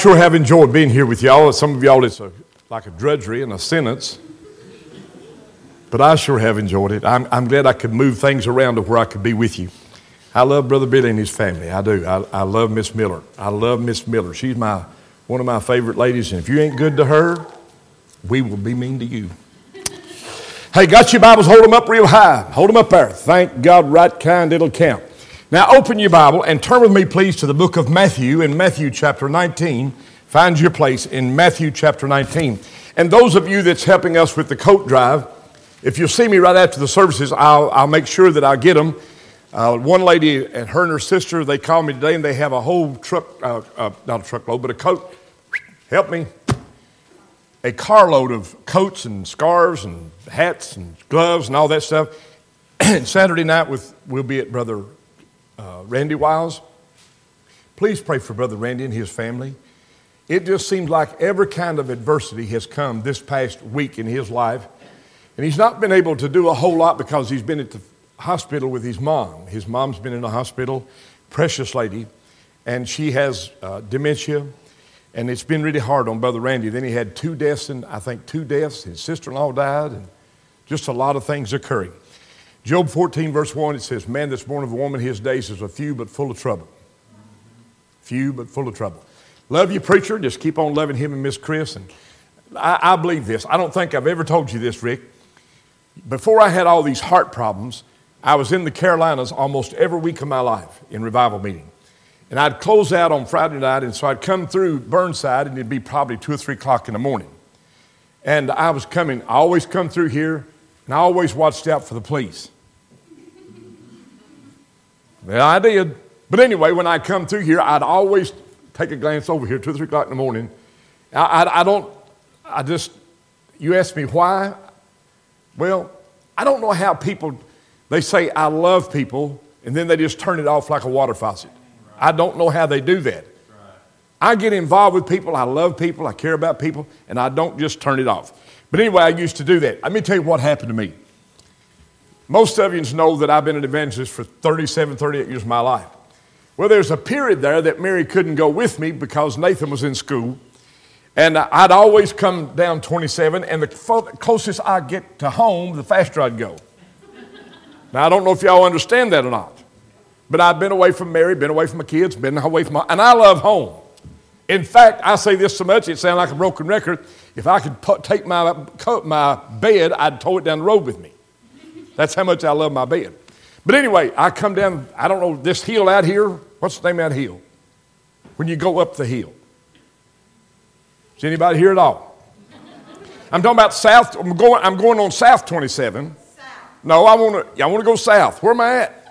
sure have enjoyed being here with y'all. Some of y'all, it's like a drudgery and a sentence. But I sure have enjoyed it. I'm glad I could move things around to where I could be with you. I love Brother Billy and his family. I do. I love Miss Miller. I love Miss Miller. She's one of my favorite ladies. And if you ain't good to her, we will be mean to you. Hey, got your Bibles? Hold them up real high. Hold them up there. Thank God, right kind, it'll count. Now open your Bible and turn with me, please, to the book of Matthew in Matthew chapter 19. Find your place in Matthew chapter 19. And those of you that's helping us with the coat drive, if you'll see me right after the services, I'll make sure that I'll get them. One lady and her sister, they called me today and they have a whole truck, not a truckload, but a coat. Help me. A carload of coats and scarves and hats and gloves and all that stuff. And Saturday night we'll be at Brother Randy Wiles. Please pray for Brother Randy and his family. It just seems like every kind of adversity has come this past week in his life. And he's not been able to do a whole lot because he's been at the hospital with his mom. His mom's been in the hospital, precious lady, and she has dementia. And it's been really hard on Brother Randy. Then he had two deaths. His sister-in-law died, and just a lot of things occurring. Job 14, verse 1, it says, man that's born of a woman, his days is a few but full of trouble. Few but full of trouble. Love you, preacher. Just keep on loving him and Miss Chris. And I believe this. I don't think I've ever told you this, Rick. Before I had all these heart problems, I was in the Carolinas almost every week of my life in revival meeting. And I'd close out on Friday night, and so I'd come through Burnside, and it'd be probably 2 or 3 o'clock in the morning. And I always come through here, and I always watched out for the police. Well, I did. But anyway, when I come through here, I'd always take a glance over here, 2 or 3 o'clock in the morning. You ask me why? Well, I don't know how people, they say I love people, and then they just turn it off like a water faucet. I don't know how they do that. I get involved with people, I love people, I care about people, and I don't just turn it off. But anyway, I used to do that. Let me tell you what happened to me. Most of you know that I've been an evangelist for 37, 38 years of my life. Well, there's a period there that Mary couldn't go with me because Nathan was in school. And I'd always come down 27, and the closest I get to home, the faster I'd go. Now, I don't know if y'all understand that or not. But I've been away from Mary, been away from my kids, been away from and I love home. In fact, I say this so much, it sounds like a broken record. If I could take my bed, I'd tow it down the road with me. That's how much I love my bed. But anyway, I come down, I don't know, this hill out here. What's the name of that hill? When you go up the hill. Is anybody here at all? I'm talking about south. I'm going on South 27. South. No, I want to go south. Where am I at?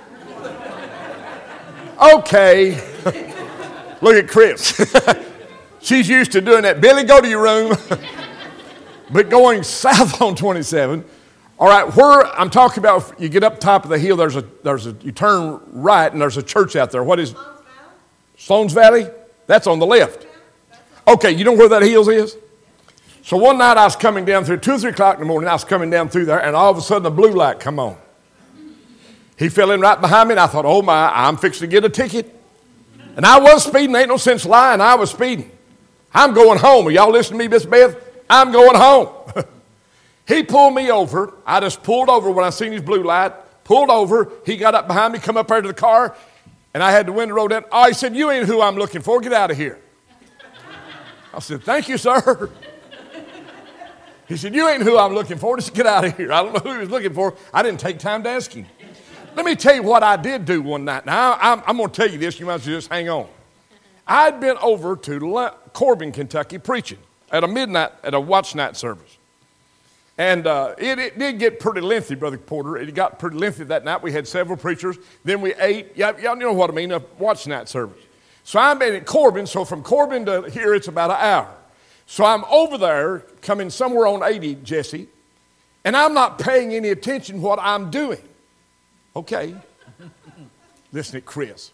Okay. Look at Chris. She's used to doing that. Billy, go to your room. But going south on 27. All right, where I'm talking about, you get up top of the hill, you turn right, and there's a church out there. What is? Sloan's Valley? That's on the left. Okay, you know where that hill is? So one night I was coming down through, 2 or 3 o'clock in the morning, I was coming down through there, and all of a sudden a blue light come on. He fell in right behind me, and I thought, oh my, I'm fixing to get a ticket. And I was speeding, ain't no sense lying, I was speeding. I'm going home. Are y'all listening to me, Miss Beth? I'm going home. He pulled me over. I just pulled over when I seen his blue light, pulled over. He got up behind me, come up there to the car, and I had the window rolled down. Oh, he said, you ain't who I'm looking for. Get out of here. I said, thank you, sir. He said, you ain't who I'm looking for. Just get out of here. I don't know who he was looking for. I didn't take time to ask him. Let me tell you what I did do one night. Now, I'm going to tell you this. You might as well just hang on. I'd been over to Corbin, Kentucky, preaching at a watch night service. And it did get pretty lengthy, Brother Porter. It got pretty lengthy that night. We had several preachers. Then we ate. Y'all know what I mean, a watch night service. So I'm at Corbin. So from Corbin to here, it's about an hour. So I'm over there, coming somewhere on 80, Jesse, and I'm not paying any attention to what I'm doing. Okay. Listen to Chris.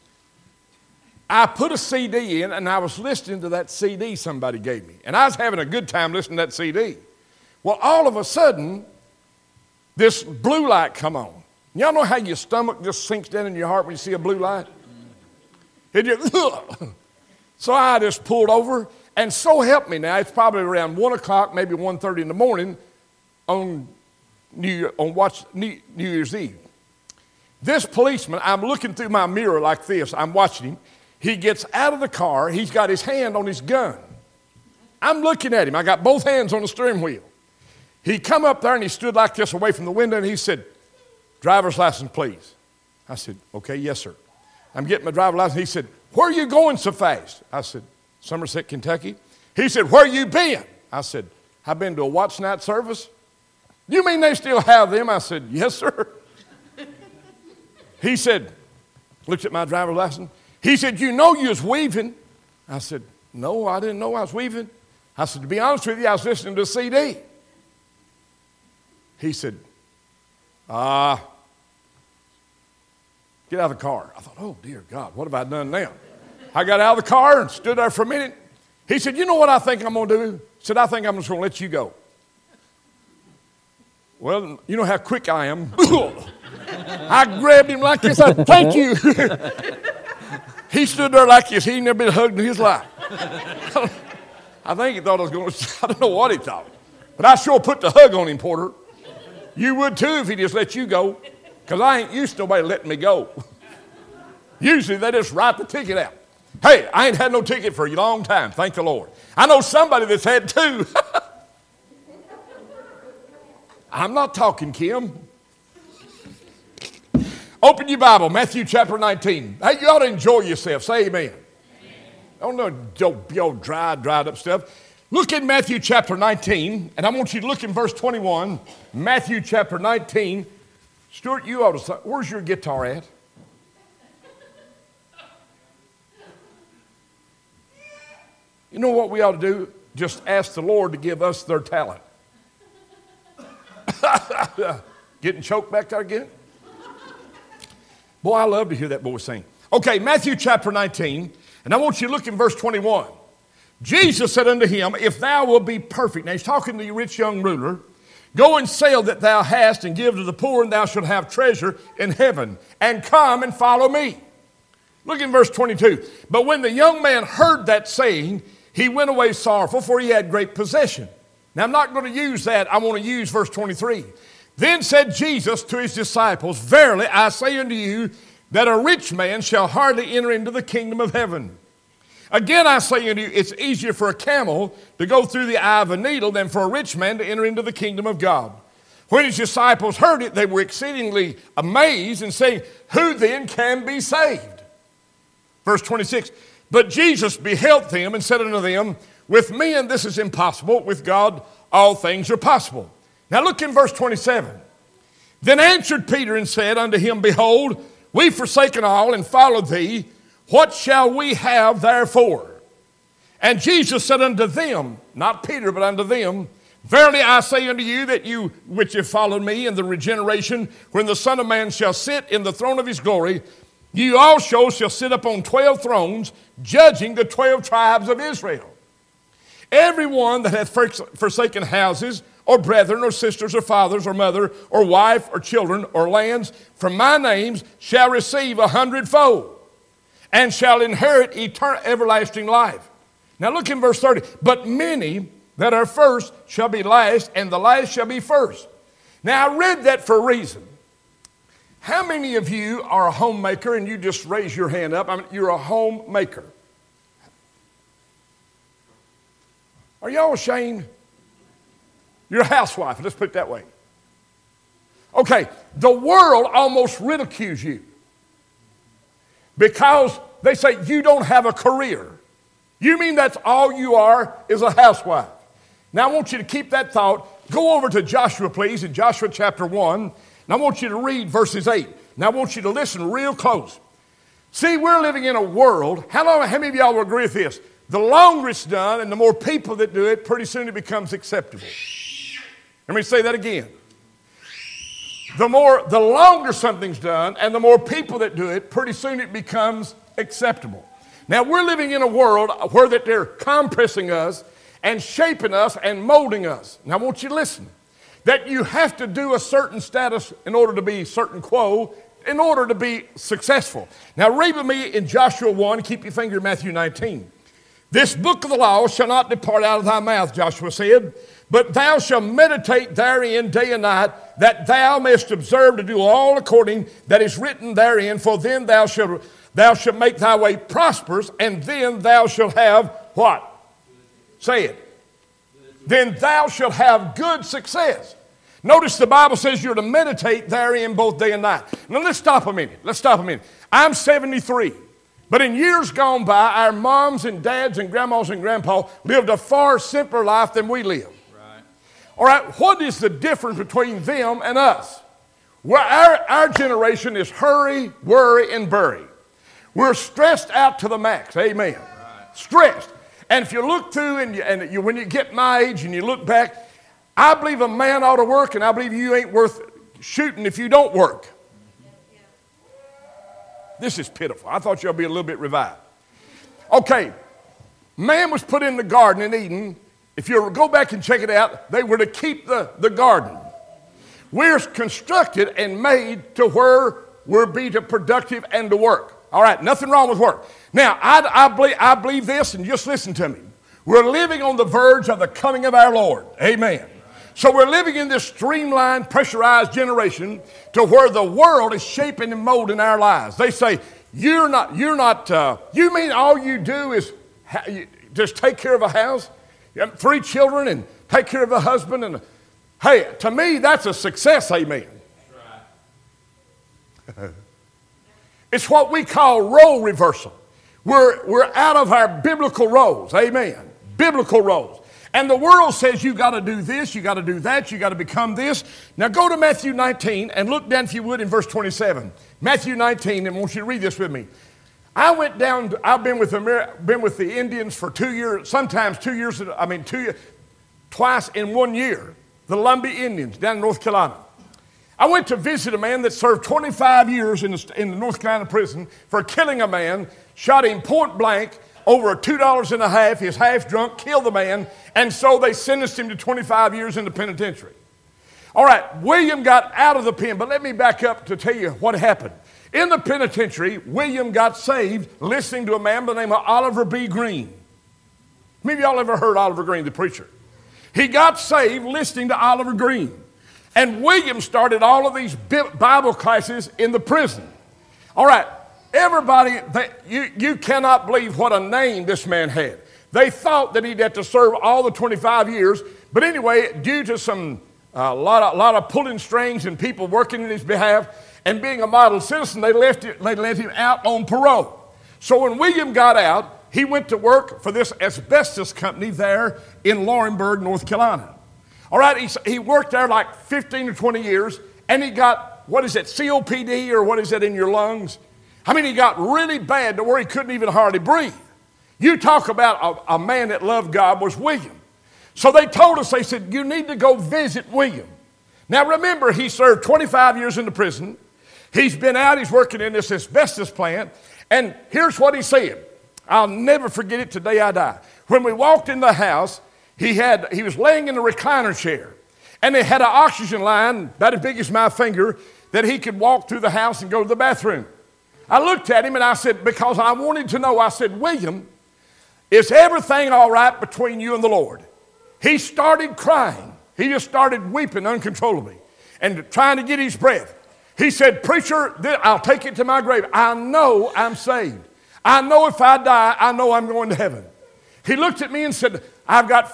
I put a CD in, and I was listening to that CD somebody gave me. And I was having a good time listening to that CD. Well, all of a sudden, this blue light come on. Y'all know how your stomach just sinks down in your heart when you see a blue light? It just, So I just pulled over, and so help me now, it's probably around 1 o'clock, maybe 1:30 in the morning on New Year's Eve. This policeman, I'm looking through my mirror like this, I'm watching him. He gets out of the car, he's got his hand on his gun. I'm looking at him, I got both hands on the steering wheel. He come up there and he stood like this away from the window and he said, "Driver's license, please." I said, "Okay, yes, sir." I'm getting my driver's license. He said, "Where are you going so fast?" I said, "Somerset, Kentucky." He said, "Where you been?" I said, "I've been to a watch night service." "You mean they still have them?" I said, "Yes, sir." He said, looked at my driver's license. He said, "You know you was weaving." I said, "No, I didn't know I was weaving." I said, "To be honest with you, I was listening to a CD." He said, "Get out of the car." I thought, "Oh, dear God, what have I done now?" I got out of the car and stood there for a minute. He said, "You know what I think I'm going to do?" He said, "I think I'm just going to let you go." Well, you know how quick I am. I grabbed him like this. I said, "Thank you." He stood there like this. He ain't never been hugged in his life. I think he thought I was going to, I don't know what he thought. But I sure put the hug on him, Porter. You would too if he just let you go. Because I ain't used to nobody letting me go. Usually they just write the ticket out. Hey, I ain't had no ticket for a long time, thank the Lord. I know somebody that's had two. I'm not talking, Kim. Open your Bible, Matthew chapter 19. Hey, you ought to enjoy yourself. Say amen. Don't know your dried up stuff. Look in Matthew chapter 19, and I want you to look in verse 21. Matthew chapter 19. Stuart, you ought to say, where's your guitar at? You know what we ought to do? Just ask the Lord to give us their talent. Getting choked back there again? Boy, I love to hear that boy sing. Okay, Matthew chapter 19, and I want you to look in verse 21. Jesus said unto him, "If thou wilt be perfect," now he's talking to the rich young ruler, "go and sell that thou hast and give to the poor, and thou shalt have treasure in heaven. And come and follow me." Look in verse 22. "But when the young man heard that saying, he went away sorrowful, for he had great possession." Now I'm not going to use that. I want to use verse 23. "Then said Jesus to his disciples, Verily I say unto you, that a rich man shall hardly enter into the kingdom of heaven. Again I say unto you, it's easier for a camel to go through the eye of a needle than for a rich man to enter into the kingdom of God. When his disciples heard it, they were exceedingly amazed and saying, Who then can be saved? Verse 26, "But Jesus beheld them and said unto them, With men this is impossible, with God all things are possible." Now look in verse 27. "Then answered Peter and said unto him, Behold, we've forsaken all and followed thee. What shall we have therefore? And Jesus said unto them," not Peter, but unto them, "Verily I say unto you, that you which have followed me in the regeneration, when the Son of Man shall sit in the throne of his glory, you also shall sit upon 12 thrones, judging the 12 tribes of Israel. Every one that hath forsaken houses, or brethren, or sisters, or fathers, or mother, or wife, or children, or lands, from my name's shall receive 100-fold, and shall inherit everlasting life." Now look in verse 30. "But many that are first shall be last, and the last shall be first." Now I read that for a reason. How many of you are a homemaker, and you just raise your hand up? I mean, you're a homemaker. Are y'all ashamed? You're a housewife, let's put it that way. Okay, the world almost ridicules you because they say you don't have a career. You mean that's all you are is a housewife? Now I want you to keep that thought. Go over to Joshua, please, in Joshua chapter 1, and I want you to read verses 8. Now I want you to listen real close. See, we're living in a world, how many of y'all will agree with this? The longer it's done and the more people that do it, pretty soon it becomes acceptable. Let me say that again. The longer something's done and the more people that do it, pretty soon it becomes acceptable. Now we're living in a world where that they're compressing us and shaping us and molding us. Now I want you to listen. That you have to do a certain status in order to be certain quo, in order to be successful. Now read with me in Joshua 1, keep your finger in Matthew 19. This book of the law shall not depart out of thy mouth, Joshua said, but thou shalt meditate therein day and night, that thou mayest observe to do all according that is written therein, for then thou shalt make thy way prosperous, and then thou shalt have what? Say it. Then thou shalt have good success. Notice the Bible says you're to meditate therein both day and night. Now let's stop a minute. I'm 73. But in years gone by, our moms and dads and grandmas and grandpas lived a far simpler life than we live. Right. All right, what is the difference between them and us? Well, our generation is hurry, worry, and bury. We're stressed out to the max. Amen. Right. Stressed. And if you look through and when you get my age and you look back, I believe a man ought to work, and I believe you ain't worth shooting if you don't work. This is pitiful. I thought y'all be a little bit revived. Okay, man was put in the garden in Eden. If you go back and check it out, they were to keep the garden. We're constructed and made to where we're be to productive and to work. All right, nothing wrong with work. Now, I believe this, and just listen to me. We're living on the verge of the coming of our Lord. Amen. So we're living in this streamlined, pressurized generation to where the world is shaping and molding our lives. They say, you mean all you do is just take care of a house, 3 children, and take care of a husband? And hey, to me, that's a success, amen. Right. It's what we call role reversal. We're out of our biblical roles, amen. Biblical roles. And the world says you got to do this, you got to do that, you got to become this. Now go to Matthew 19 and look down, if you would, in verse 27. Matthew 19, and I want you to read this with me. I've been with the Indians for 2 years, sometimes 2 years, twice in 1 year. The Lumbee Indians down in North Carolina. I went to visit a man that served 25 years in the North Carolina prison for killing a man, shot him point blank, over $2.50, he was half drunk, killed the man, and so they sentenced him to 25 years in the penitentiary. All right, William got out of the pen, but let me back up to tell you what happened. In the penitentiary, William got saved listening to a man by the name of Oliver B. Green. Maybe y'all ever heard Oliver Green, the preacher. He got saved listening to Oliver Green. And William started all of these Bible classes in the prison. All right. Everybody, you cannot believe what a name this man had. They thought that he'd have to serve all the 25 years, but anyway, due to a lot of pulling strings and people working in his behalf and being a model citizen, they let him out on parole. So when William got out, he went to work for this asbestos company there in Laurinburg, North Carolina. All right, he worked there like 15 or 20 years, and he got, COPD, or what is it in your lungs? He got really bad to where he couldn't even hardly breathe. You talk about a man that loved God was William. So they told us, they said, you need to go visit William. Now remember, he served 25 years in the prison. He's been out, he's working in this asbestos plant. And here's what he said. I'll never forget it till the day I die. When we walked in the house, he was laying in a recliner chair. And they had an oxygen line about as big as my finger that he could walk through the house and go to the bathroom. I looked at him and I said, because I wanted to know, I said, William, is everything all right between you and the Lord? He started crying. He just started weeping uncontrollably and trying to get his breath. He said, preacher, I'll take it to my grave. I know I'm saved. I know if I die, I know I'm going to heaven. He looked at me and said, I've got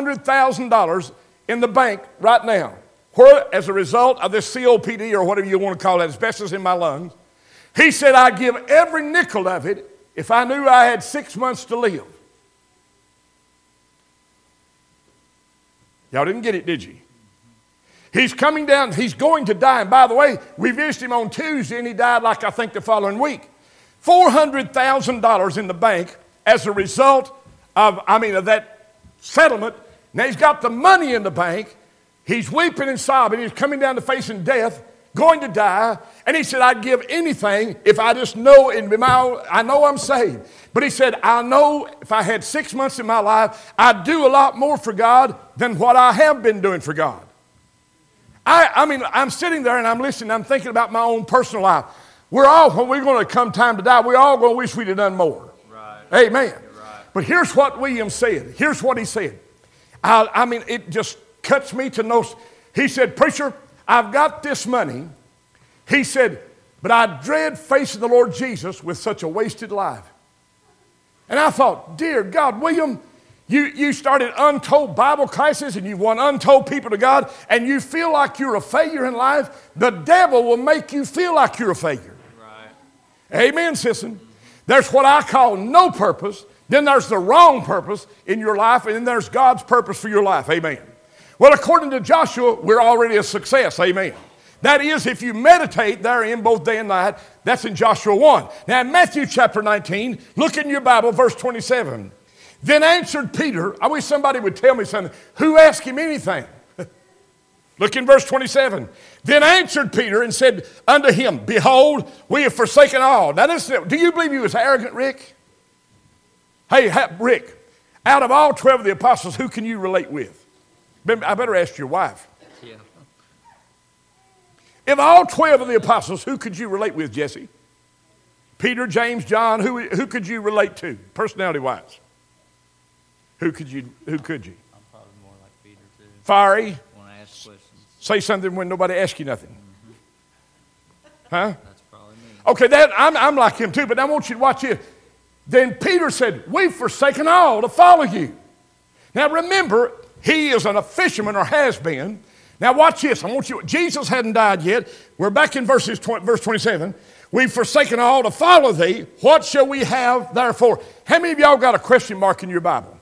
$400,000 in the bank right now, where as a result of this COPD or whatever you want to call it, asbestos in my lungs. He said, I'd give every nickel of it if I knew I had 6 months to live. Y'all didn't get it, did you? He's coming down, he's going to die. And by the way, we visited him on Tuesday and he died I think the following week. $400,000 in the bank as a result of that settlement. Now he's got the money in the bank. He's weeping and sobbing. He's coming down to facing death, going to die. And he said, I'd give anything if I just know I know I'm saved. But he said, I know if I had 6 months in my life, I'd do a lot more for God than what I have been doing for God. I'm sitting there and I'm listening. I'm thinking about my own personal life. When we're going to come time to die, we're all going to wish we'd have done more. Right. Amen. Right. But here's what William said. Here's what he said. I mean, it just cuts me to no. He said, preacher, I've got this money. He said, but I dread facing the Lord Jesus with such a wasted life. And I thought, dear God, William, you started untold Bible classes and you won untold people to God, and you feel like you're a failure in life. The devil will make you feel like you're a failure. Right. Amen, sister. There's what I call no purpose. Then there's the wrong purpose in your life, and then there's God's purpose for your life. Amen. Well, according to Joshua, we're already a success. Amen. That is, if you meditate therein both day and night, that's in Joshua 1. Now, in Matthew chapter 19, look in your Bible, verse 27. Then answered Peter, I wish somebody would tell me something. Who asked him anything? Look in verse 27. Then answered Peter and said unto him, behold, we have forsaken all. Now, do you believe he was arrogant, Rick? Hey, Rick, out of all 12 of the apostles, who can you relate with? I better ask your wife. Yeah. Of all 12 of the apostles, who could you relate with, Jesse? Peter, James, John, who could you relate to, personality-wise? Who could you? I'm probably more like Peter, too. Fiery? When I ask questions. Say something when nobody asks you nothing. Mm-hmm. Huh? That's probably me. Okay, I'm like him, too, but I want you to watch it. Then Peter said, we've forsaken all to follow you. Now remember, he is a fisherman or has been. Now watch this. Jesus hadn't died yet. We're back in verse 27. We've forsaken all to follow thee. What shall we have therefore? How many of y'all got a question mark in your Bible?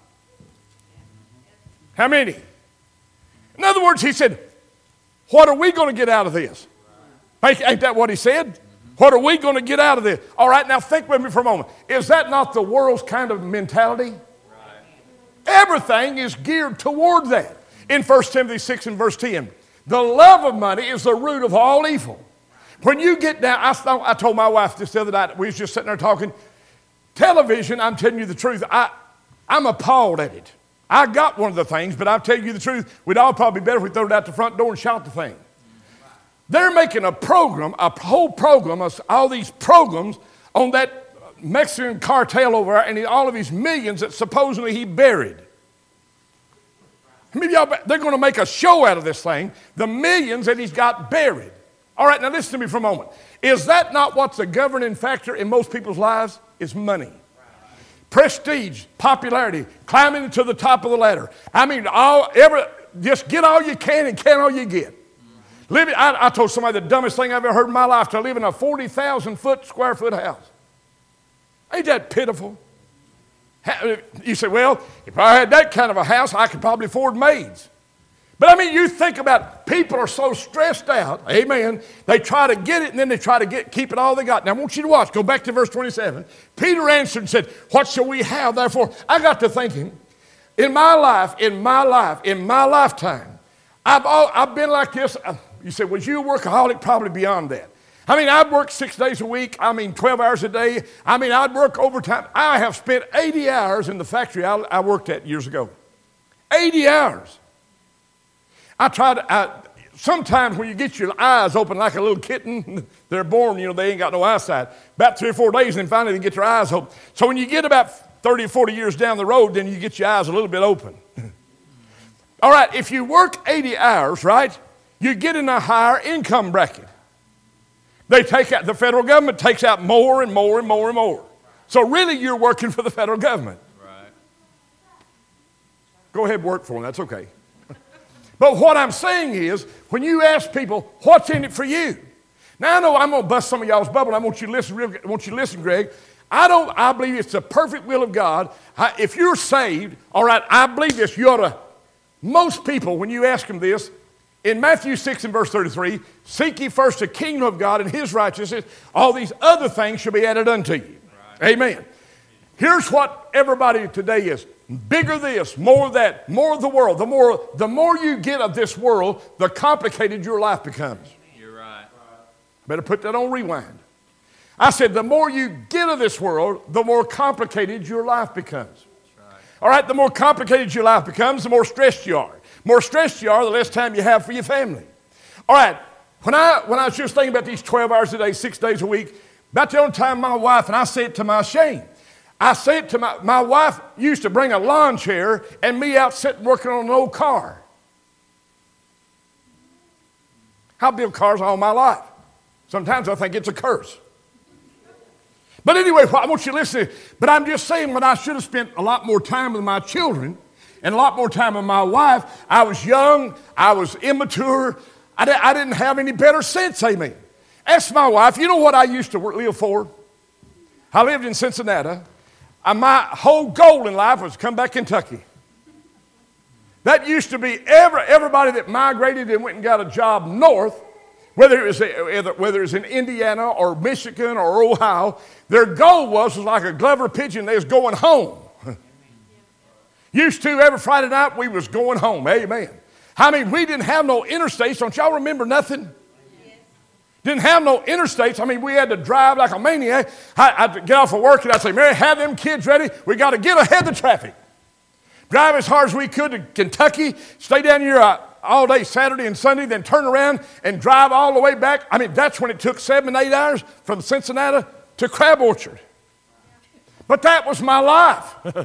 How many? In other words, he said, what are we going to get out of this? Ain't that what he said? What are we going to get out of this? All right, now think with me for a moment. Is that not the world's kind of mentality? Everything is geared toward that. In 1 Timothy 6 and verse 10, the love of money is the root of all evil. When you get down, I told my wife this the other night, we was just sitting there talking, television, I'm telling you the truth, I'm appalled at it. I got one of the things, but I'll tell you the truth, we'd all probably be better if we throw it out the front door and shot the thing. They're making a whole program, all these programs on that Mexican cartel over there and all of his millions that supposedly he buried. Maybe they're going to make a show out of this thing, the millions that he's got buried. All right, now listen to me for a moment. Is that not what's the governing factor in most people's lives? Is money. Prestige, popularity, climbing to the top of the ladder. I mean, just get all you can and can all you get. I told somebody the dumbest thing I've ever heard in my life, to live in a 40,000 square foot house. Ain't that pitiful? You say, well, if I had that kind of a house, I could probably afford maids. But I mean, you think about people are so stressed out, amen, they try to get it and then they try to keep it all they got. Now I want you to watch, go back to verse 27. Peter answered and said, what shall we have therefore? I got to thinking, in my lifetime, I've been like this. You say, was you a workaholic? Probably beyond that. I mean, I'd work 6 days a week. 12 hours a day. I'd work overtime. I have spent 80 hours in the factory I worked at years ago. 80 hours. Sometimes when you get your eyes open like a little kitten, they're born, they ain't got no eyesight. About 3 or 4 days, and then finally they get their eyes open. So when you get about 30 or 40 years down the road, then you get your eyes a little bit open. All right, if you work 80 hours, right, you get in a higher income bracket. The federal government takes out more and more and more and more. So really you're working for the federal government. Right. Go ahead and work for them, that's okay. But what I'm saying is, when you ask people, what's in it for you? Now I know I'm going to bust some of y'all's bubble. I want you to listen, Greg. I believe it's the perfect will of God. If you're saved, all right, I believe this. Most people, when you ask them this, in Matthew 6 and verse 33, seek ye first the kingdom of God and his righteousness, all these other things shall be added unto you. Right. Amen. Here's what everybody today is. Bigger this, more that, more of the world. The more you get of this world, the complicated your life becomes. You're right. Better put that on rewind. I said the more you get of this world, the more complicated your life becomes. Right. All right, the more complicated your life becomes, the more stressed you are. More stressed you are, the less time you have for your family. All right, when I was just thinking about these 12 hours a day, 6 days a week, about the only time my wife, and I say it to my shame, I said to my wife used to bring a lawn chair and me out sitting working on an old car. I built cars all my life. Sometimes I think it's a curse. But anyway, I want you to listen. But I'm just saying, when I should have spent a lot more time with my children and a lot more time with my wife, I was young, I was immature, I didn't have any better sense, amen. Ask my wife, you know what I used to live for? I lived in Cincinnati. My whole goal in life was to come back to Kentucky. That used to be everybody that migrated and went and got a job north, whether it was in Indiana or Michigan or Ohio, their goal was like a Glover pigeon, they was going home. Used to, every Friday night, we was going home, amen. I mean, we didn't have no interstates. Don't y'all remember nothing? Yes. Didn't have no interstates. I mean, we had to drive like a maniac. I'd get off of work and I'd say, Mary, have them kids ready. We got to get ahead of the traffic. Drive as hard as we could to Kentucky, stay down here all day Saturday and Sunday, then turn around and drive all the way back. I mean, that's when it took 7, 8 hours from Cincinnati to Crab Orchard. But that was my life.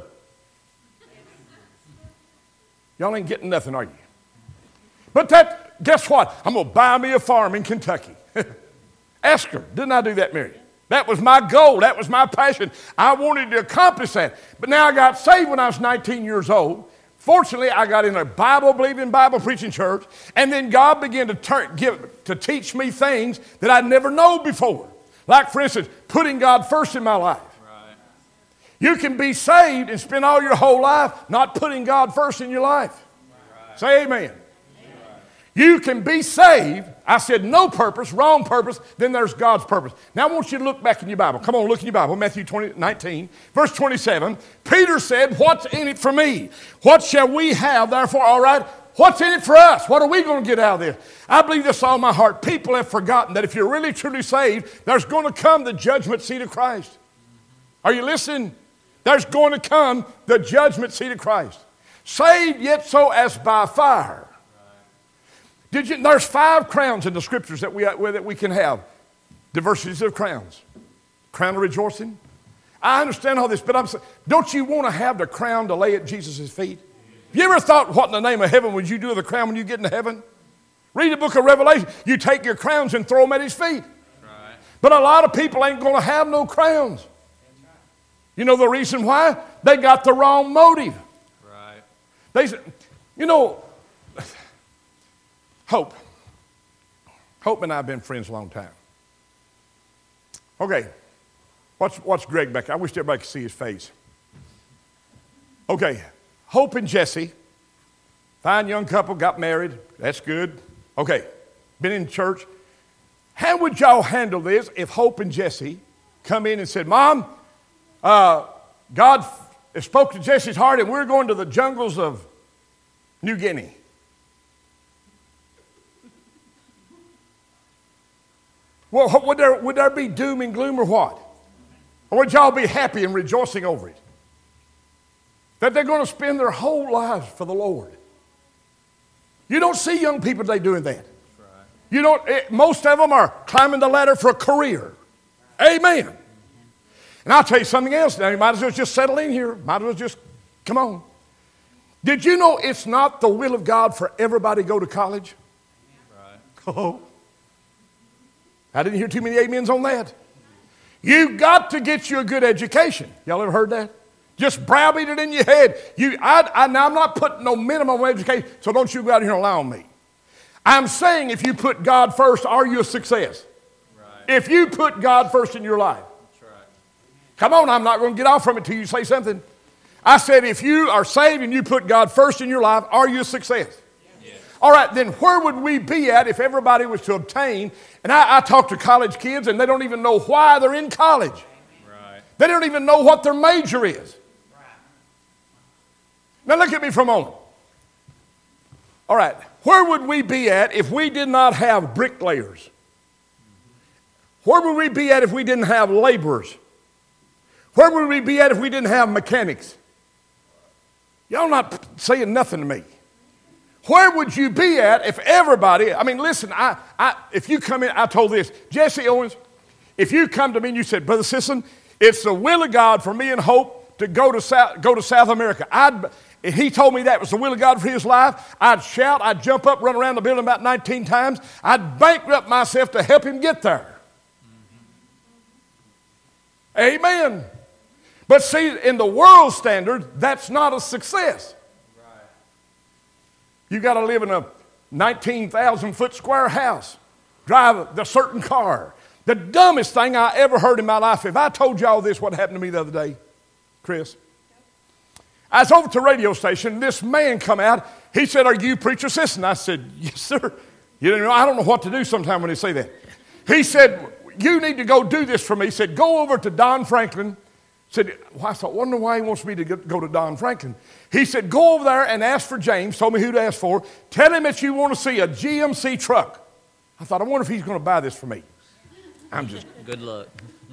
Y'all ain't getting nothing, are you? But guess what? I'm going to buy me a farm in Kentucky. Ask her, didn't I do that, Mary? That was my goal. That was my passion. I wanted to accomplish that. But now I got saved when I was 19 years old. Fortunately, I got in a Bible-believing, Bible-preaching church, and then God began to teach me things that I'd never known before. Like, for instance, putting God first in my life. Right. You can be saved and spend all your whole life not putting God first in your life. Right. Say amen. You can be saved. I said no purpose, wrong purpose, then there's God's purpose. Now I want you to look back in your Bible. Come on, look in your Bible. Matthew 19, verse 27. Peter said, what's in it for me? What shall we have, therefore, all right? What's in it for us? What are we going to get out of this? I believe this all my heart. People have forgotten that if you're really, truly saved, there's going to come the judgment seat of Christ. Are you listening? There's going to come the judgment seat of Christ. Saved yet so as by fire. There's 5 crowns in the scriptures that we can have. Diversities of crowns. Crown of rejoicing. I understand all this, but I'm saying, don't you want to have the crown to lay at Jesus' feet? Have you ever thought, what in the name of heaven would you do with the crown when you get into heaven? Read the book of Revelation. You take your crowns and throw them at his feet. Right. But a lot of people ain't going to have no crowns. You know the reason why? They got the wrong motive. Right. They said, you know, Hope and I have been friends a long time. Okay, watch Greg back. I wish everybody could see his face. Okay, Hope and Jesse, fine young couple, got married. That's good. Okay, been in church. How would y'all handle this if Hope and Jesse come in and said, Mom, God spoke to Jesse's heart and we're going to the jungles of New Guinea. Well, would there be doom and gloom or what? Or would y'all be happy and rejoicing over it? That they're going to spend their whole lives for the Lord. You don't see young people today doing that. Right. Most of them are climbing the ladder for a career. Amen. And I'll tell you something else now. You might as well just settle in here. Might as well just, come on. Did you know it's not the will of God for everybody to go to college? Right. Oh. I didn't hear too many amens on that. You got to get you a good education. Y'all ever heard that? Just browbeat it in your head. Now I'm not putting no minimum education, so don't you go out here and lie on me. I'm saying if you put God first, are you a success? Right. If you put God first in your life. That's right. Come on, I'm not going to get off from it till you say something. I said if you are saved and you put God first in your life, are you a success? All right, then where would we be at if everybody was to obtain? And I talk to college kids, and they don't even know why they're in college. Right. They don't even know what their major is. Right. Now look at me for a moment. All right, where would we be at if we did not have bricklayers? Where would we be at if we didn't have laborers? Where would we be at if we didn't have mechanics? Y'all not saying nothing to me. Where would you be at if everybody, I mean, listen, if you come in, I told this, Jesse Owens, if you come to me and you said, Brother Sisson, it's the will of God for me and Hope to go to South America. He told me that was the will of God for his life. I'd shout, I'd jump up, run around the building about 19 times. I'd bankrupt myself to help him get there. Amen. But see, in the world standard, that's not a success. Right. You got to live in a 19,000-foot square house, drive a certain car. The dumbest thing I ever heard in my life, if I told y'all this, what happened to me the other day, Chris? I was over to the radio station, and this man come out. He said, "Are you preacher assistant?" I said, "Yes, sir." You know, I don't know what to do sometimes when they say that. He said, "You need to go do this for me." He said, "Go over to Don Franklin." Said, well, I thought, wonder why he wants me to go to Don Franklin. He said, "Go over there and ask for James." Told me who to ask for. "Tell him that you want to see a GMC truck." I thought, I wonder if he's going to buy this for me. I'm just... Good luck.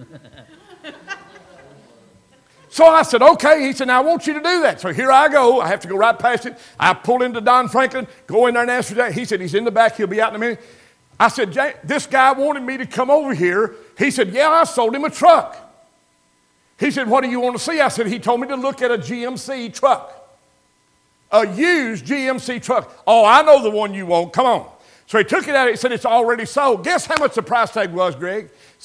So I said, okay. He said, "Now I want you to do that." So here I go. I have to go right past it. I pull into Don Franklin, go in there and ask for James. He said, "He's in the back. He'll be out in a minute." I said, "This guy wanted me to come over here." He said, "Yeah, I sold him a truck." He said, "What do you want to see?" I said, "He told me to look at a GMC truck, a used GMC truck." "Oh, I know the one you want. Come on." So he took it out. He said, "It's already sold." Guess how much the price tag was, Greg?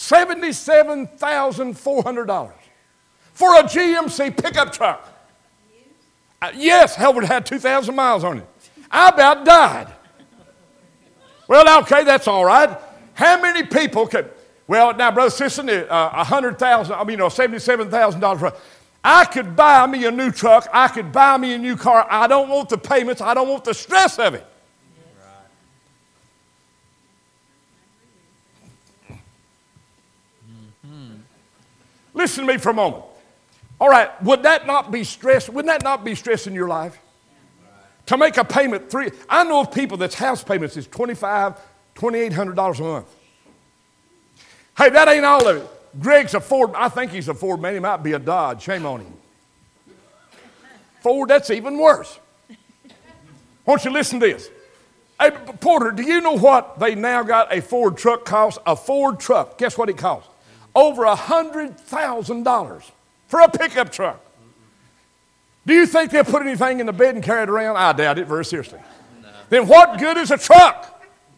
$77,400 for a GMC pickup truck. Yes, hell, it had 2,000 miles on it. I about died. Well, okay, that's all right. How many people could... Well, now, Brother Sisson, $77,000 truck. I could buy me a new truck. I could buy me a new car. I don't want the payments. I don't want the stress of it. Listen to me for a moment. All right, would that not be stress? Wouldn't that not be stress in your life? To make a payment, I know of people that's house payments is $2,500, $2,800 a month. Hey, that ain't all of it. Greg's a Ford. I think he's a Ford man. He might be a Dodge. Shame on him. Ford, that's even worse. Won't you listen to this? Hey, Porter, do you know what they now got a Ford truck costs? A Ford truck, guess what it costs? Over $100,000 for a pickup truck. Do you think they'll put anything in the bed and carry it around? I doubt it very seriously. No. Then what good is a truck?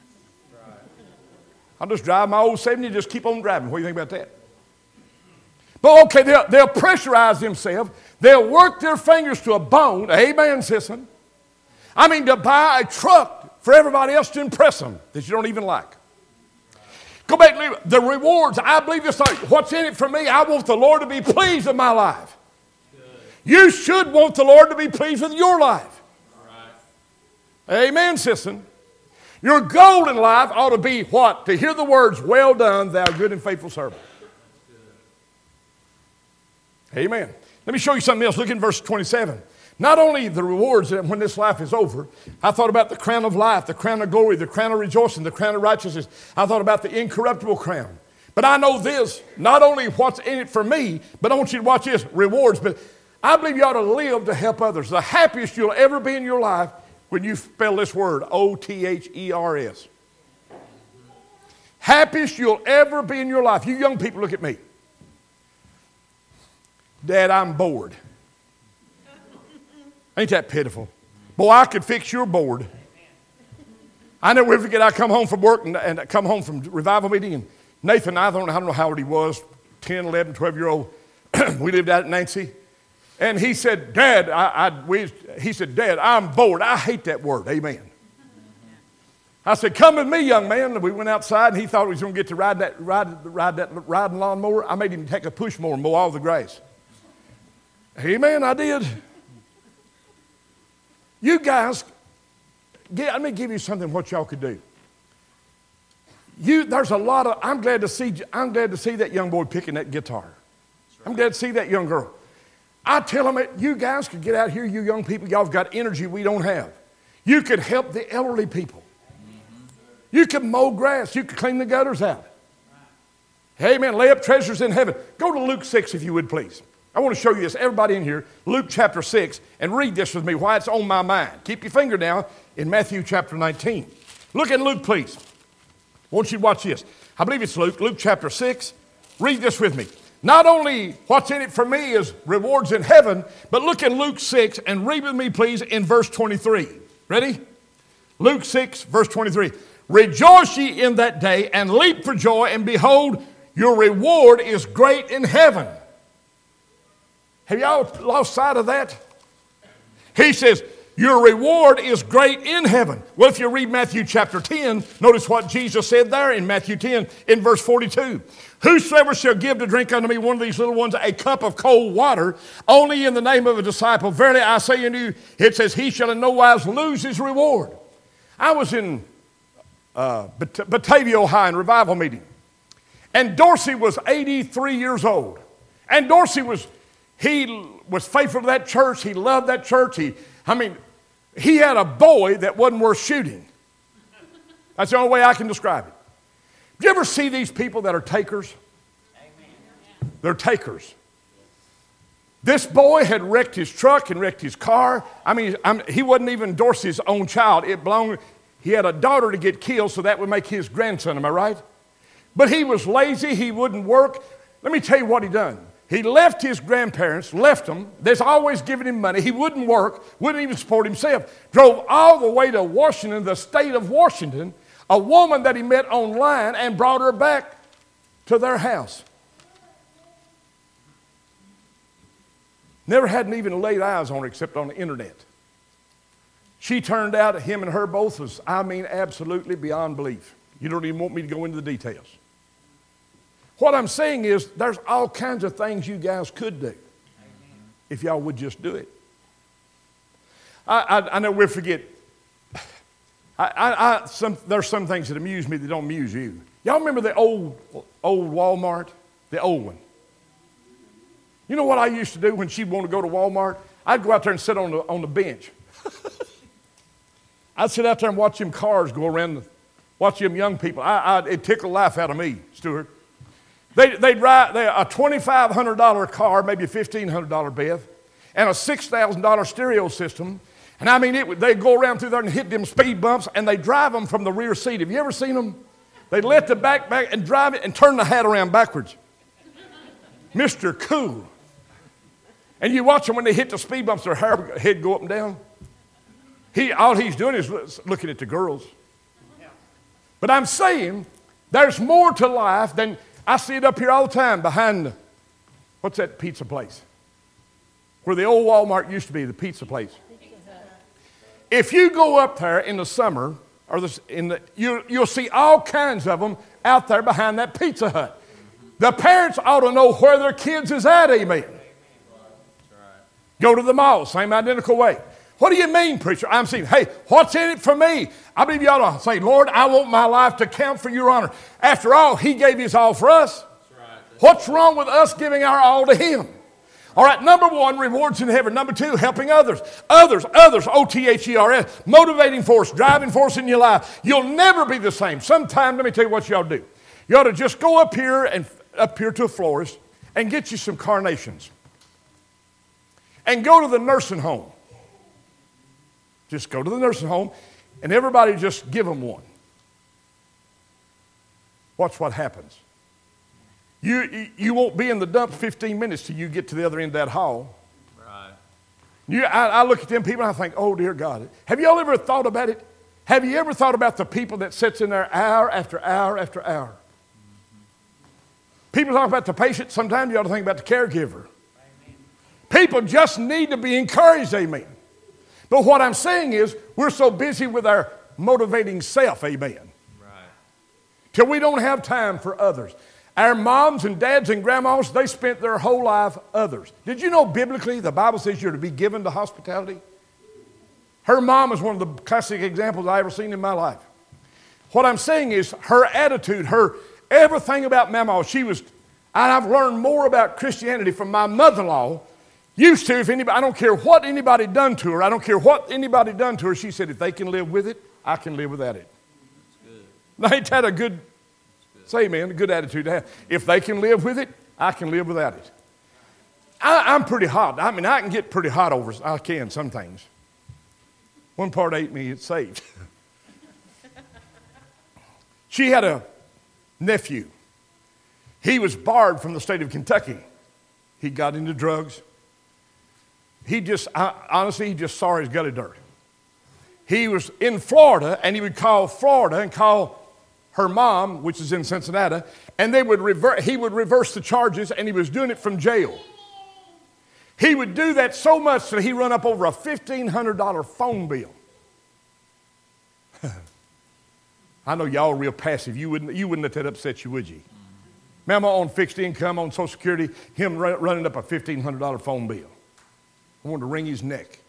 I'll just drive my old 70 and just keep on driving. What do you think about that? But okay, they'll pressurize themselves. They'll work their fingers to a bone. Amen, sisson. I mean, to buy a truck for everybody else to impress them that you don't even like. Go back and leave the rewards. I believe this. What's in it for me? I want the Lord to be pleased with my life. You should want the Lord to be pleased with your life. Right. Amen, sisson. Your goal in life ought to be what? To hear the words, "Well done, thou good and faithful servant." Amen. Let me show you something else. Look in verse 27. Not only the rewards that when this life is over, I thought about the crown of life, the crown of glory, the crown of rejoicing, the crown of righteousness. I thought about the incorruptible crown. But I know this, not only what's in it for me, but I want you to watch this, rewards. But I believe you ought to live to help others. The happiest you'll ever be in your life when you spell this word, O-T-H-E-R-S. Happiest you'll ever be in your life. You young people, look at me. "Dad, I'm bored." Ain't that pitiful? Boy, I could fix your board. I never forget, I come home from work and I come home from revival meeting, and Nathan, I don't know how old he was, 10, 11, 12-year-old. We lived out at Nancy. And he said, "Dad," he said, "Dad, I'm bored." I hate that word. Amen. I said, "Come with me, young man." And we went outside, and he thought he was going to get to ride that riding lawnmower. I made him take a push mower and mow all the grass. Amen, I did. You guys, let me give you something what y'all could do. There's a lot of, I'm glad to see that young boy picking that guitar. Right. I'm glad to see that young girl. I tell them that you guys could get out here, you young people, y'all have got energy we don't have. You could help the elderly people. Mm-hmm. You could mow grass. You could clean the gutters out. Right. Amen. Lay up treasures in heaven. Go to Luke 6 if you would, please. I want to show you this. Everybody in here, Luke chapter 6, and read this with me, why it's on my mind. Keep your finger down in Matthew chapter 19. Look at Luke, please. I want you to watch this. I believe it's Luke chapter 6. Read this with me. not only what's in it for me is rewards in heaven, but look in Luke 6 and read with me, please, in verse 23. Ready? Luke 6, verse 23. Rejoice ye in that day and leap for joy, and behold, your reward is great in heaven. Have y'all lost sight of that? He says, your reward is great in heaven. Well, if you read Matthew chapter 10, notice what Jesus said there in Matthew 10 in verse 42. Whosoever shall give to drink unto me one of these little ones a cup of cold water, only in the name of a disciple, verily I say unto you, it says, he shall in no wise lose his reward. I was in Batavia, Ohio, in revival meeting. And Dorsey was 83 years old. And Dorsey was faithful to that church. He loved that church. He had a boy that wasn't worth shooting. That's the only way I can describe it. Do you ever see these people that are takers? Amen. They're takers. This boy had wrecked his truck and wrecked his car. He wasn't even Dorsey's own child. He had a daughter to get killed, so that would make his grandson, am I right? But he was lazy. He wouldn't work. Let me tell you what he done. He left his grandparents, left them. They're always giving him money. He wouldn't work, wouldn't even support himself. Drove all the way to Washington, the state of Washington, a woman that he met online, and brought her back to their house. Never hadn't even laid eyes on her except on the internet. She turned out, him and her both was, absolutely beyond belief. You don't even want me to go into the details. What I'm saying is there's all kinds of things you guys could do if y'all would just do it. I know we'll forget. There's some things that amuse me that don't amuse you. Y'all remember the old Walmart? The old one. You know what I used to do when she'd want to go to Walmart? I'd go out there and sit on the bench. I'd sit out there and watch them cars go around, watch them young people. It tickled the life out of me, Stuart. They'd ride a $2,500 car, maybe a $1,500 Bev, and a $6,000 stereo system. And they'd go around through there and hit them speed bumps, and they drive them from the rear seat. Have you ever seen them? They let the back and drive it and turn the hat around backwards. Mr. Cool. And you watch them when they hit the speed bumps, their head go up and down. All he's doing is looking at the girls. But I'm saying there's more to life than... I see it up here all the time behind what's that pizza place? Where the old Walmart used to be, the pizza place. If you go up there in the summer, you'll see all kinds of them out there behind that Pizza Hut. The parents ought to know where their kids is at, amen. Go to the mall, same identical way. What do you mean, preacher? I'm saying, hey, what's in it for me? I believe you ought to say, Lord, I want my life to count for your honor. After all, he gave his all for us. What's wrong with us giving our all to him? All right, number one, rewards in heaven. Number two, helping others. Others, O-T-H-E-R-S, motivating force, driving force in your life. You'll never be the same. Sometime, let me tell you what you ought to do. You ought to just go up here to a florist and get you some carnations. And go to the nursing home. Just go to the nursing home, and everybody just give them one. Watch what happens. You won't be in the dump 15 minutes till you get to the other end of that hall. Right. I look at them people and I think, oh, dear God. Have you all ever thought about it? Have you ever thought about the people that sits in there hour after hour after hour? Mm-hmm. People talk about the patient. Sometimes you ought to think about the caregiver. Amen. People just need to be encouraged, amen. But what I'm saying is, we're so busy with our motivating self, amen. Right. Till we don't have time for others. Our moms and dads and grandmas, they spent their whole life others. Did you know biblically the Bible says you're to be given to hospitality? Her mom is one of the classic examples I ever seen in my life. What I'm saying is her attitude, her everything about Mama, I've learned more about Christianity from my mother-in-law. Used to, if anybody, I don't care what anybody done to her, she said, if they can live with it, I can live without it. That's good. Now, ain't that a good, say amen, a good attitude to have. If they can live with it, I can live without it. I'm pretty hot. I can get pretty hot over, I can, some things. One part ate me, it's saved. She had a nephew. He was barred from the state of Kentucky. He got into drugs. Honestly, he just saw his gully dirt. He was in Florida, and he would call Florida and call her mom, which is in Cincinnati, and he would reverse the charges, and he was doing it from jail. He would do that so much that he run up over a $1,500 phone bill. I know y'all are real passive. You wouldn't let that upset you, would you? Mama on fixed income, on Social Security, him running up a $1,500 phone bill. I wanted to wring his neck.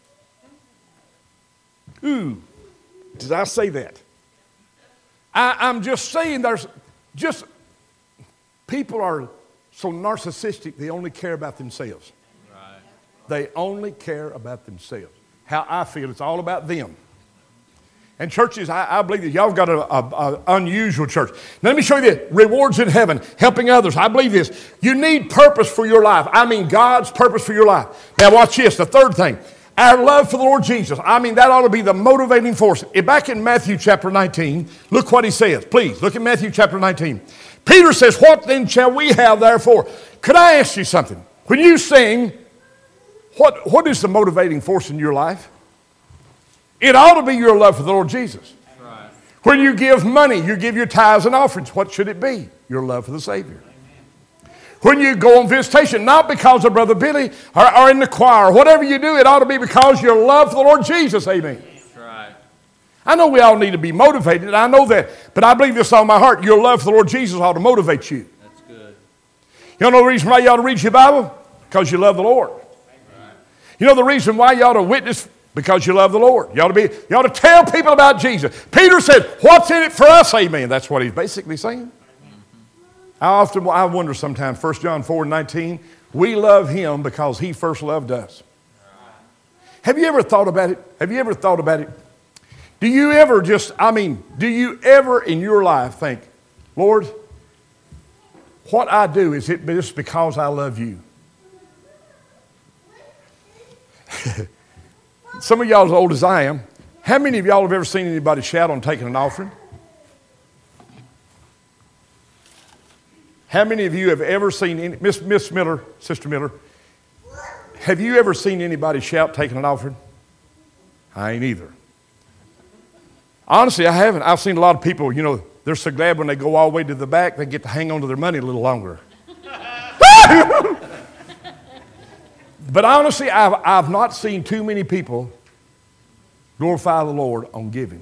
Ooh, did I say that? I'm just saying people are so narcissistic, they only care about themselves. Right. They only care about themselves. How I feel, it's all about them. And churches, I believe that y'all have got an unusual church. Now, let me show you the rewards in heaven, helping others. I believe this. You need purpose for your life. I mean God's purpose for your life. Now watch this, the third thing. Our love for the Lord Jesus. I mean, that ought to be the motivating force. Back in Matthew chapter 19, look what he says. Please, look at Matthew chapter 19. Peter says, what then shall we have therefore? Could I ask you something? When you sing, what is the motivating force in your life? It ought to be your love for the Lord Jesus. Right. When you give money, you give your tithes and offerings. What should it be? Your love for the Savior. When you go on visitation, not because of Brother Billy or in the choir, whatever you do, it ought to be because your love for the Lord Jesus. Amen. Right. I know we all need to be motivated. I know that. But I believe this on my heart. Your love for the Lord Jesus ought to motivate you. That's good. You know the reason why you ought to read your Bible? Because you love the Lord. Right. You know the reason why you ought to witness? Because you love the Lord. You ought to tell people about Jesus. Peter said, what's in it for us? Amen. That's what he's basically saying. I wonder sometimes, 1 John 4:19, we love him because he first loved us. Have you ever thought about it? Do you ever in your life think, Lord, what I do, is it just because I love you? Some of y'all as old as I am, how many of y'all have ever seen anybody shout on taking an offering? How many of you have ever seen, Miss Miller, Sister Miller, have you ever seen anybody shout taking an offering? I ain't either. Honestly, I haven't. I've seen a lot of people, they're so glad when they go all the way to the back, they get to hang on to their money a little longer. But honestly, I've not seen too many people glorify the Lord on giving.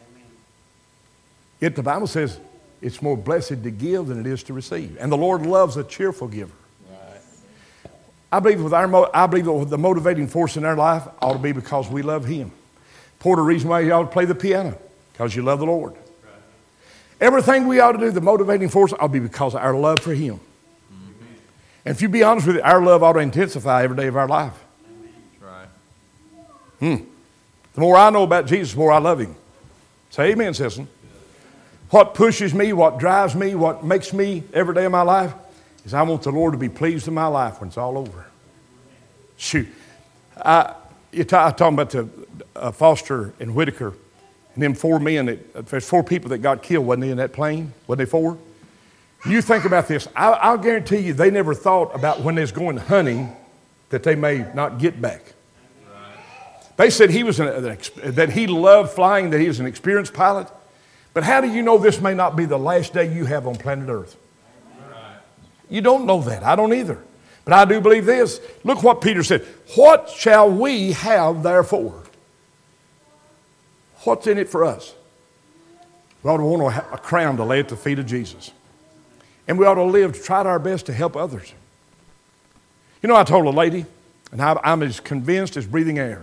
Yet the Bible says it's more blessed to give than it is to receive. And the Lord loves a cheerful giver. Right. I believe that the motivating force in our life ought to be because we love him. Part of the reason why you ought to play the piano, because you love the Lord. Right. Everything we ought to do, the motivating force ought to be because of our love for him. And if you be honest with you, our love ought to intensify every day of our life. Right. The more I know about Jesus, the more I love him. Say amen, Sisson. What pushes me, what drives me, what makes me every day of my life is I want the Lord to be pleased in my life when it's all over. Shoot. You're talking about the Foster and Whitaker and them 4 men. There's 4 people that got killed, wasn't they, in that plane? Wasn't they 4? You think about this. I'll guarantee you they never thought about when they was going hunting that they may not get back. Right. They said that he loved flying, that he was an experienced pilot. But how do you know this may not be the last day you have on planet Earth? Right. You don't know that. I don't either. But I do believe this. Look what Peter said. What shall we have therefore? What's in it for us? We ought to want a crown to lay at the feet of Jesus. And we ought to try our best to help others. I told a lady, and I'm as convinced as breathing air,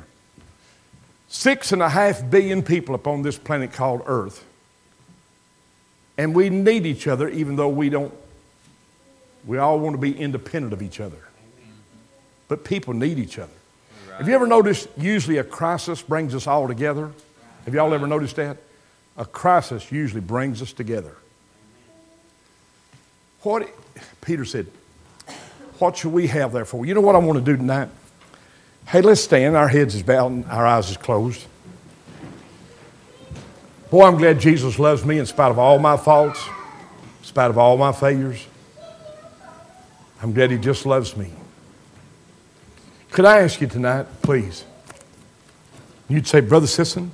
6.5 billion people upon this planet called Earth. And we need each other even though we all want to be independent of each other. But people need each other. Right. Have you ever noticed usually a crisis brings us all together? Have y'all ever noticed that? A crisis usually brings us together. Peter said, what should we have therefore? You know what I want to do tonight? Hey, let's stand. Our heads is bowed and our eyes is closed. Boy, I'm glad Jesus loves me in spite of all my faults, in spite of all my failures. I'm glad he just loves me. Could I ask you tonight, please? You'd say, Brother Sisson,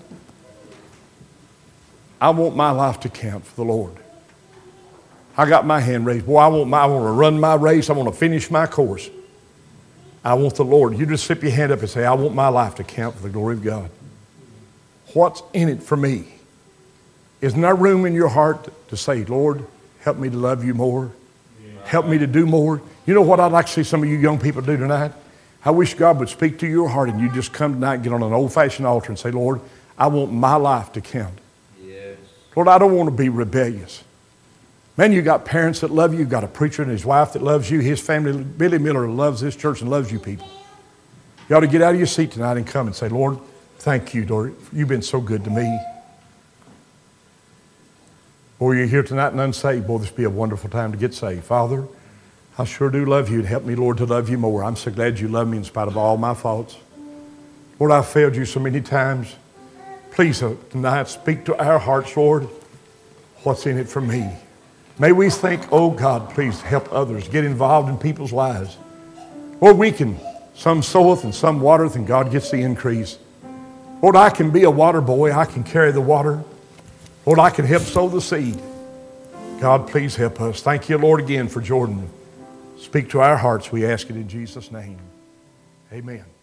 I want my life to count for the Lord. I got my hand raised. Boy, I want to run my race. I want to finish my course. I want the Lord. You just slip your hand up and say, I want my life to count for the glory of God. What's in it for me? Isn't there room in your heart to say, Lord, help me to love you more? Help me to do more? You know what I'd like to see some of you young people do tonight? I wish God would speak to your heart and you just come tonight and get on an old-fashioned altar and say, Lord, I want my life to count. Yes. Lord, I don't want to be rebellious. Man, you got parents that love you. You've got a preacher and his wife that loves you. His family, Billy Miller, loves this church and loves you people. You ought to get out of your seat tonight and come and say, Lord, thank you, Lord. You've been so good to me. Or you're here tonight and unsaved. Boy, this would be a wonderful time to get saved. Father, I sure do love you, and help me, Lord, to love you more. I'm so glad you love me in spite of all my faults. Lord, I've failed you so many times. Please, tonight, speak to our hearts, Lord. What's in it for me? May we think, oh God, please help others get involved in people's lives. Lord, we can, some soweth and some watereth, and God gets the increase. Lord, I can be a water boy. I can carry the water. Lord, I can help sow the seed. God, please help us. Thank you, Lord, again for Jordan. Speak to our hearts, we ask it in Jesus' name. Amen.